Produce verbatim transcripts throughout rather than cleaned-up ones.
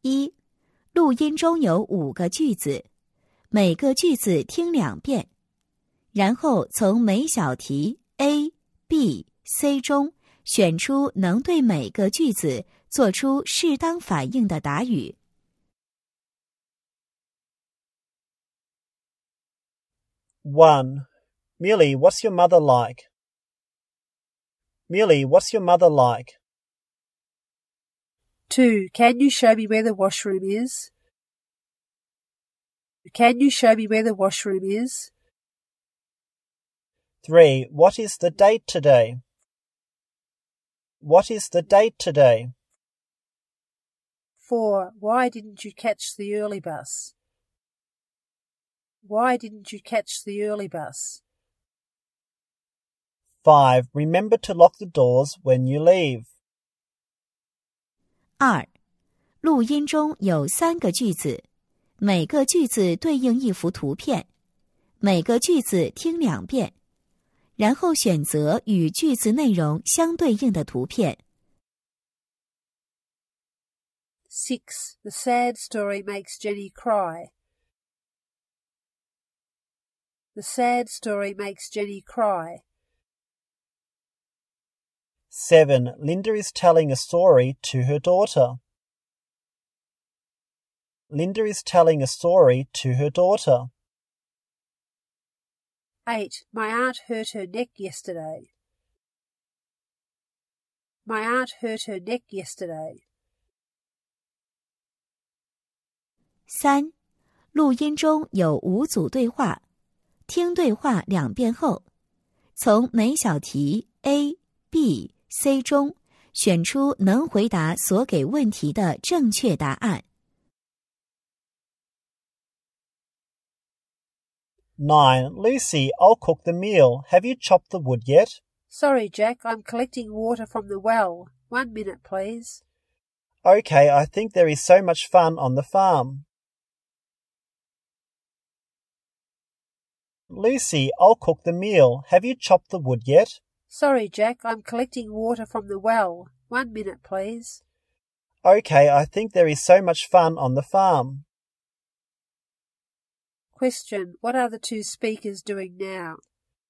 一、录音中有五个句子，每个句子听两遍，然后从每小题 A、B、C 中选出能对每个句子做出适当反应的答语。 one. Millie, what's your mother like? Millie, what's your mother like? two. Can you show me where the washroom is? Can you show me where the washroom is? three. What is the date today? What is the date today? four. Why didn't you catch the early bus? Why didn't you catch the early bus? five. Remember to lock the doors when you leave. 二、录音中有三个句子，每个句子对应一幅图片，每个句子听两遍，然后选择与句子内容相对应的图片。 six. The sad story makes Jenny cry. The sad story makes Jenny cry. seven. Linda is telling a story to her daughter. Linda is telling a story to her daughter. eight. My aunt hurt her neck yesterday. My aunt hurt her neck yesterday. 三、录音中有五组对话，听对话两遍后，从每小题 A、B、C 中选出能回答所给问题的正确答案。 nine. Lucy, I'll cook the meal. Have you chopped the wood yet? Sorry, Jack, I'm collecting water from the well. One minute, please. Okay, I think there is so much fun on the farm. Lucy, I'll cook the meal. Have you chopped the wood yet? Sorry, Jack, I'm collecting water from the well. One minute, please. Okay, I think there is so much fun on the farm. Question. What are the two speakers doing now?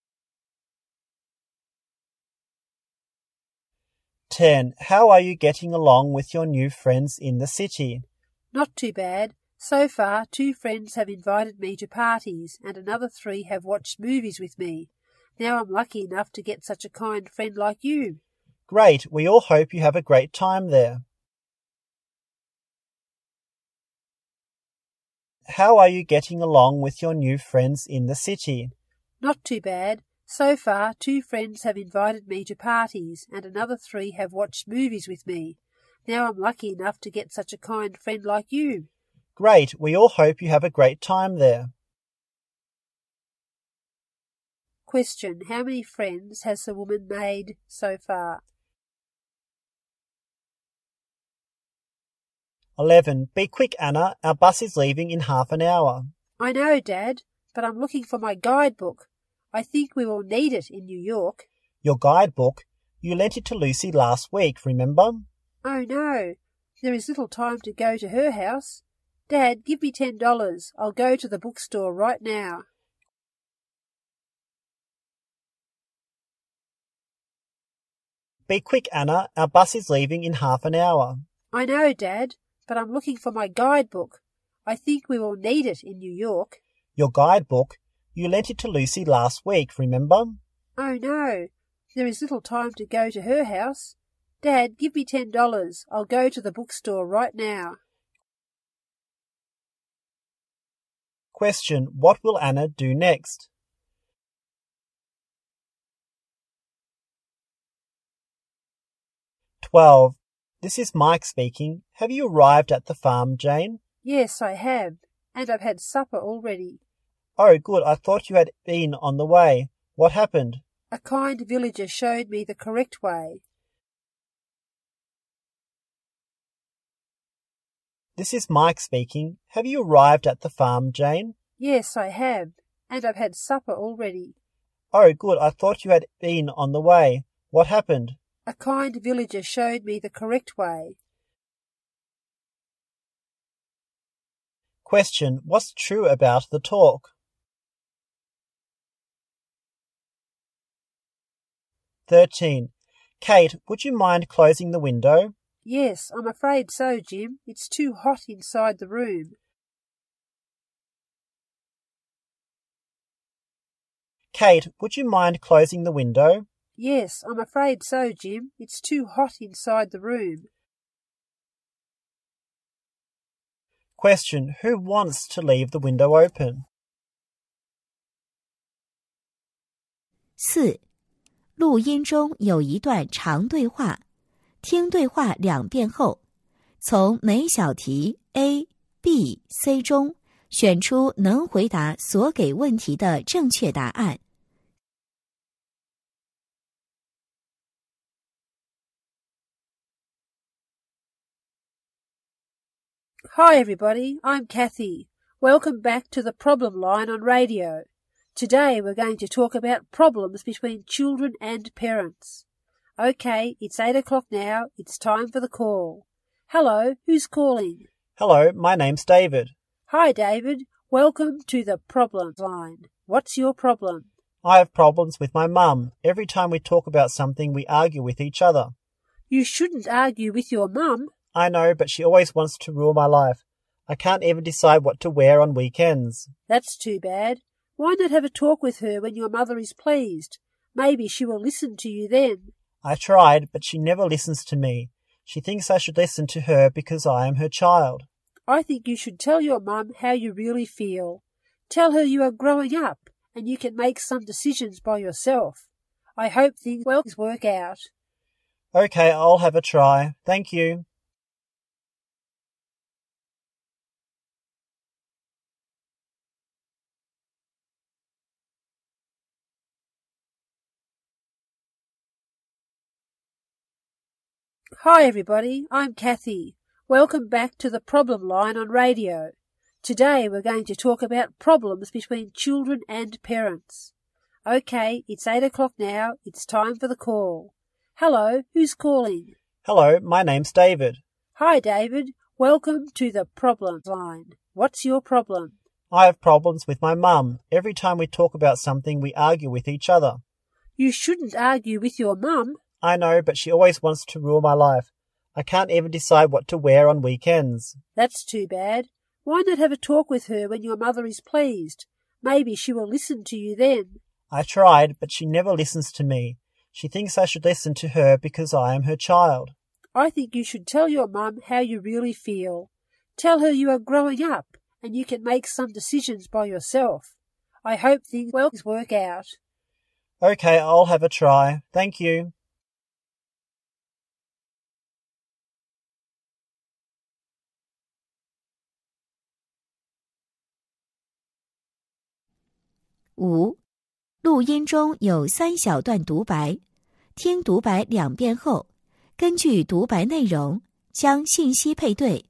ten. How are you getting along with your new friends in the city? Not too bad. So far, two friends have invited me to parties, and another three have watched movies with me. Now I'm lucky enough to get such a kind friend like you. Great. We all hope you have a great time there. How are you getting along with your new friends in the city? Not too bad. So far, two friends have invited me to parties, and another three have watched movies with me. Now I'm lucky enough to get such a kind friend like you. Great. We all hope you have a great time there. Question. How many friends has the woman made so far? eleven. Be quick, Anna. Our bus is leaving in half an hour. I know, Dad, but I'm looking for my guidebook. I think we will need it in New York. Your guidebook? You lent it to Lucy last week, remember? Oh, no. There is little time to go to her house. Dad, give me ten dollars. I'll go to the bookstore right now. Be quick, Anna. Our bus is leaving in half an hour. I know, Dad, but I'm looking for my guidebook. I think we will need it in New York. Your guidebook? You lent it to Lucy last week, remember? Oh, no. There is little time to go to her house. Dad, give me ten dollars. I'll go to the bookstore right now. Question. What will Anna do next? twelve. This is Mike speaking. Have you arrived at the farm, Jane? Yes, I have, and I've had supper already. Oh, good. I thought you had been on the way. What happened? A kind villager showed me the correct way. This is Mike speaking. Have you arrived at the farm, Jane? Yes, I have, and I've had supper already. Oh, good. I thought you had been on the way. What happened? A kind villager showed me the correct way. Question, what's true about the talk? thirteen. Kate, would you mind closing the window? Yes, I'm afraid so, Jim. It's too hot inside the room. Kate, would you mind closing the window? Yes, I'm afraid so, Jim. It's too hot inside the room. Question, who wants to leave the window open? 四、录音中有一段长对话，听对话两遍后，从每小题 A、B、C 中选出能回答所给问题的正确答案。 Hi everybody, I'm Kathy. Welcome back to the Problem Line on radio. Today we're going to talk about problems between children and parents. Okay, it's eight o'clock now. It's time for the call. Hello, who's calling? Hello, my name's David. Hi David, welcome to the Problem Line. What's your problem? I have problems with my mum. Every time we talk about something, we argue with each other. You shouldn't argue with your mum. I know, but she always wants to rule my life. I can't even decide what to wear on weekends. That's too bad. Why not have a talk with her when your mother is pleased? Maybe she will listen to you then. I tried, but she never listens to me. She thinks I should listen to her because I am her child. I think you should tell your mum how you really feel. Tell her you are growing up and you can make some decisions by yourself. I hope things will work out. Okay, I'll have a try. Thank you. Hi everybody, I'm Kathy. Welcome back to the Problem Line on radio. Today we're going to talk about problems between children and parents. Okay, it's eight o'clock now. It's time for the call. Hello, who's calling? Hello, my name's David. Hi David, welcome to the Problem Line. What's your problem? I have problems with my mum. Every time we talk about something, we argue with each other. You shouldn't argue with your mum. I know, but she always wants to rule my life. I can't even decide what to wear on weekends. That's too bad. Why not have a talk with her when your mother is pleased? Maybe she will listen to you then. I tried, but she never listens to me. She thinks I should listen to her because I am her child. I think you should tell your mum how you really feel. Tell her you are growing up and you can make some decisions by yourself. I hope things will work out. Okay, I'll have a try. Thank you. .五、录音中有三小段独白，听独白两遍后，根据独白内容将信息配对。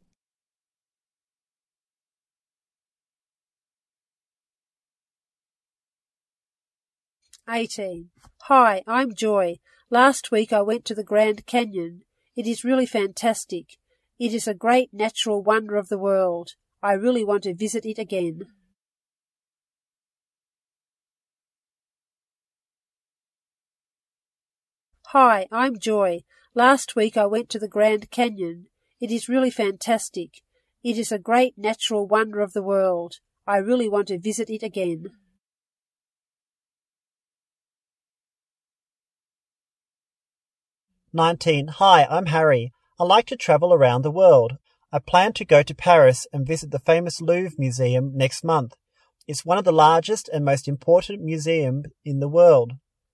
eighteen. Hi, I'm Joy. Last week I went to the Grand Canyon. It is really fantastic. It is a great natural wonder of the world. I really want to visit it again. Hi, I'm Joy. Last week I went to the Grand Canyon. It is really fantastic. It is a great natural wonder of the world. I really want to visit it again. nineteen. Hi, I'm Harry. I like to travel around the world. I plan to go to Paris and visit the famous Louvre Museum next month. It's one of the largest and most important museums in the world.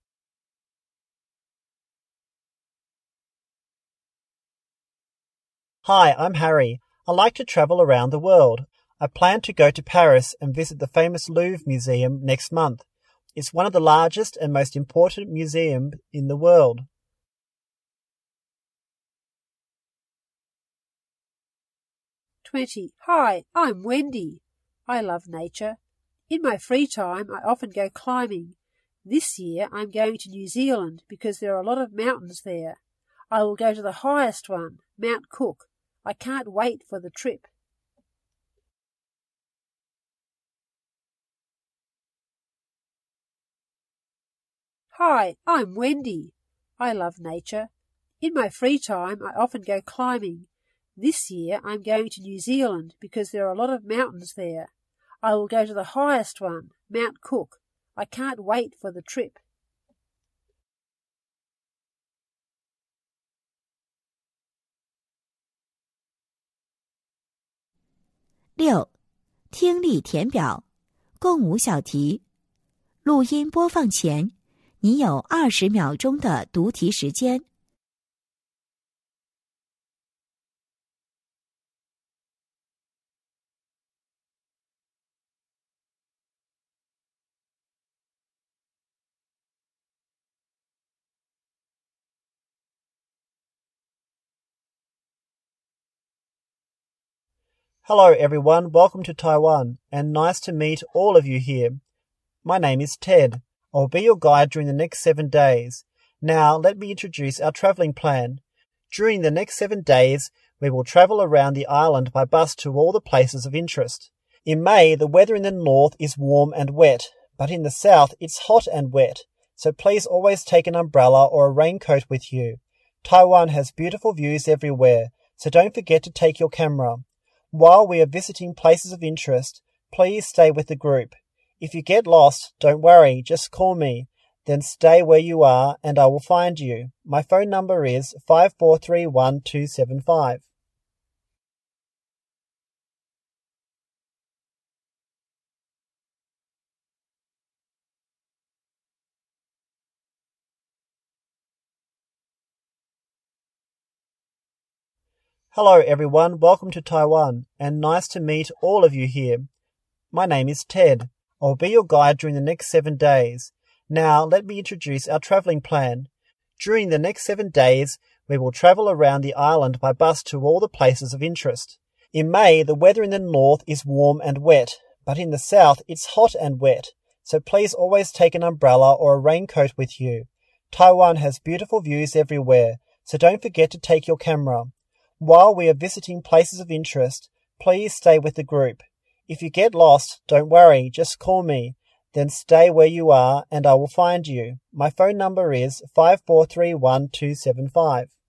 Hi, I'm Harry. I like to travel around the world. I plan to go to Paris and visit the famous Louvre Museum next month. It's one of the largest and most important museums in the world. twenty. Hi, I'm Wendy. I love nature. In my free time, I often go climbing. This year, I'm going to New Zealand because there are a lot of mountains there. I will go to the highest one, Mount Cook. I can't wait for the trip. Hi, I'm Wendy. I love nature. In my free time, I often go climbing. This year, I'm going to New Zealand because there are a lot of mountains there. I will go to the highest one, Mount Cook. I can't wait for the trip. 六、听力填表，共五小题。录音播放前，你有二十秒钟的读题时间。 Hello everyone, welcome to Taiwan, and nice to meet all of you here. My name is Ted. I'll be your guide during the next seven days. Now let me introduce our travelling plan. During the next seven days, we will travel around the island by bus to all the places of interest. In May, the weather in the north is warm and wet, but in the south it's hot and wet, so please always take an umbrella or a raincoat with you. Taiwan has beautiful views everywhere, so don't forget to take your camera. While we are visiting places of interest, please stay with the group. If you get lost, don't worry, just call me. Then stay where you are and I will find you. My phone number is five four three one two seven five. Hello everyone, welcome to Taiwan, and nice to meet all of you here. My name is Ted. I'll be your guide during the next seven days. Now let me introduce our travelling plan. During the next seven days, we will travel around the island by bus to all the places of interest. In May, the weather in the north is warm and wet, but in the south it's hot and wet, so please always take an umbrella or a raincoat with you. Taiwan has beautiful views everywhere, so don't forget to take your camera. While we are visiting places of interest, please stay with the group. If you get lost, don't worry, just call me. Then stay where you are and I will find you. My phone number is five four three one two seven five.